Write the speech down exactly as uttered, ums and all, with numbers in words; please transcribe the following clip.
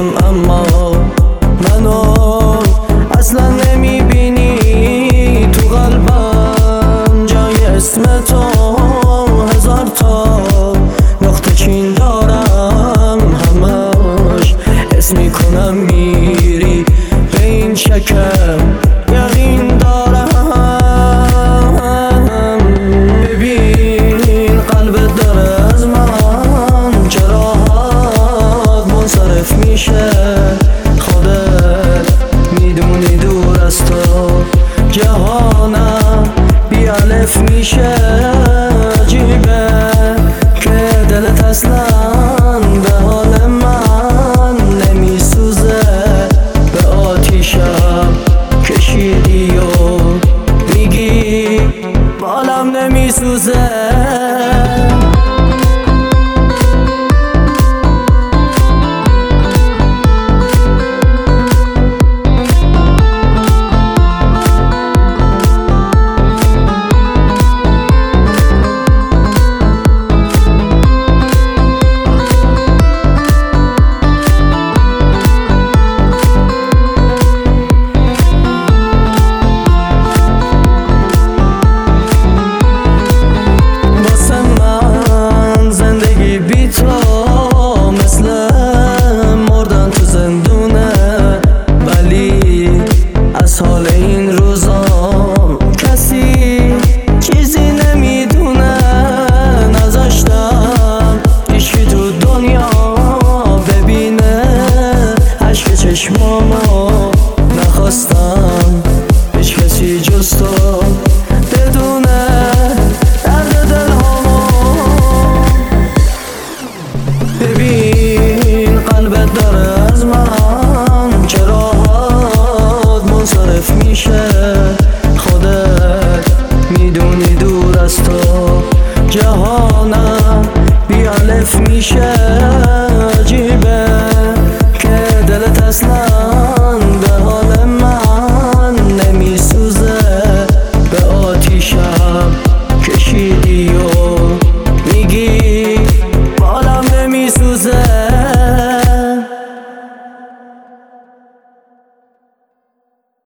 میشم اما منو اصلا نمیبینی تو قلبم جای اسم تو هزار تا نقطه چین دارم همش اسم میکنم میری به این شکم یقین دارم ببین قلبت داره از من چرا منصرف میشه خودت میدونی دور از تو جهانم بی الف میشه عجیبه که دلت اصلا به حال من نمیسوزه به آتیشم کشیدی و میگی بالم نمیسوزه حال این روزام کسی چیزی نمیدونه نذاشتم هیچکی تو دنیا ببینه عشق چشمامو نخواستم